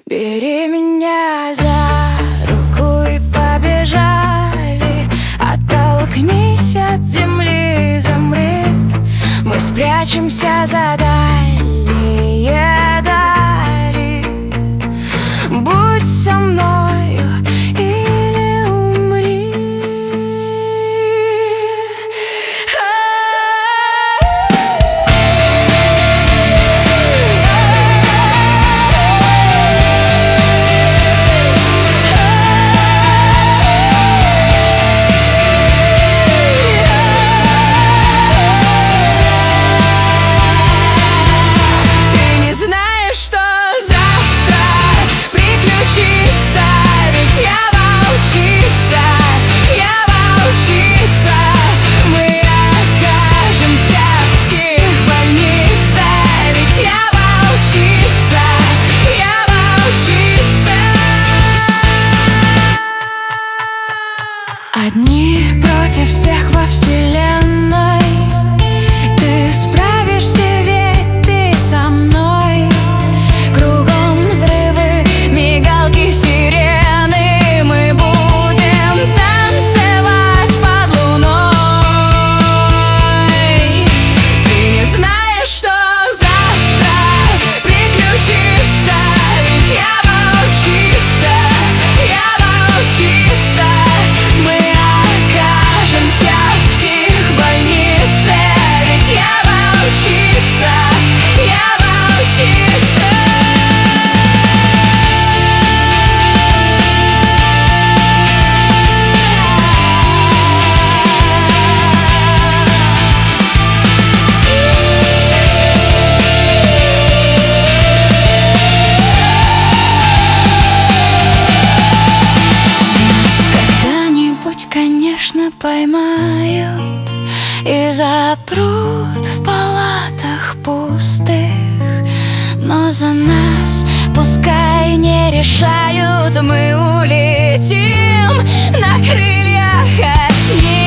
Бери меня за руку и побежали. Оттолкнись от земли, замри. Мы спрячемся за дальние дали. Будь со мною или умри. Одни против всех во вселенной. Ты справишься, ведь ты со мной. Кругом взрывы, мигалки, сирены. Мы будем танцевать под луной. Ты не знаешь, что завтра приключится. Ведь я волчица, я волчица. Мы окажемся в психбольнице. Ведь я волчица, я волчица. Конечно, поймают и запрут в палатах пустых. Но за нас пускай не решают. Мы улетим на крыльях одних.